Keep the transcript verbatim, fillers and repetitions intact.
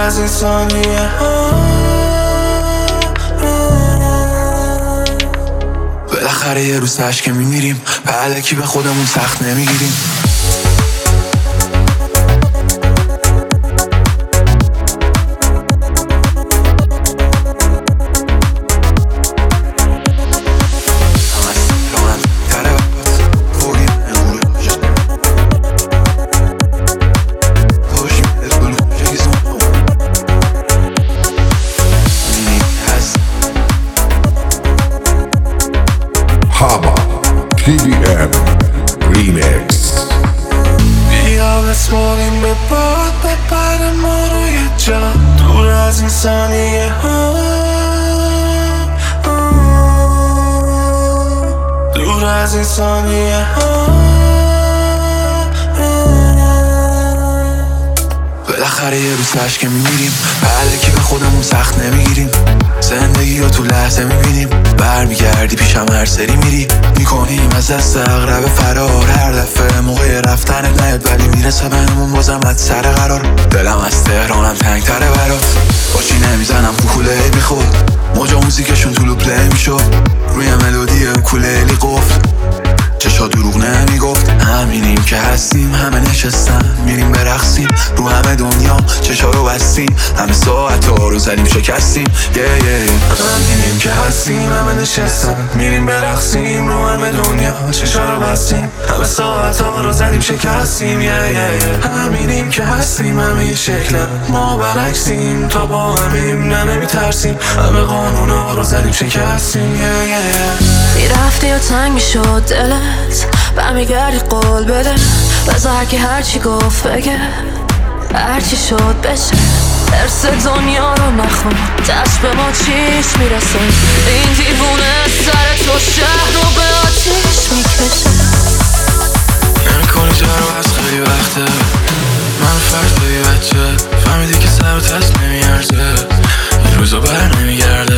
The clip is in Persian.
از این ثانیه ها بالاخره یه روز تشکه میمیریم، به الکی به خودمون سخت نمیگیریم. Haba تی دی ام Remix. بیا بسپاریم به باد ببر ما رو یه جا دور از این ثانیه ها دور از این ثانیه ها بالاخره یه روز تشکه میمیریم، به الکی به خودمون سخت نمیگیریم. زندگی رو تو لحظه میبینیم، برمیگردی پیشم هر سری میری، میکنیم از دست اقرب فرار. هر دفعه موقع رفتنت نیاد ولی میرسه بهمون بازم از سر قرار. دلم از تهرانم تنگ تره برات، باشی نمیزنم کوکوله میخورد، موجا موزیکشون طولو پلی میشد، روی ملودی کولیلی قفل، چشا دروغ نمیگفت. همینیم که هستیم، همه نشستن میریم برقصیم، رو همه دنیا چشا رو بستیم، همه ساعت ها رو زدیم شکستیم. yeah, yeah, yeah. همینیم که هستیم، همه نشستن میریم برقصیم، رو همه دنیا چشا رو بستیم، همه ساعت ها رو زدیم شکستیم. yeah, yeah, yeah. همینیم که هستیم، همه یه شکلن، ما برعکسیم، تا با همیم نه نمیترسیم، همه قانون ها رو زدیم شکستیم. yeah, yeah, yeah. میرفتی و تنگ میشد دلت، برمیگردی قول بده، بذار که هرچی گفت بگه، هرچی شد بشه. درس دنیا رو نخون، دست به ما چیش میرسه، این دیوونه سر تو شهر رو به آتیش میکشه. نمیکنی جارو از خیلی وقته، من فرد بایی بچه، فهمیدی که سر و تست نمیارزه، این روزا بر نمیگرده،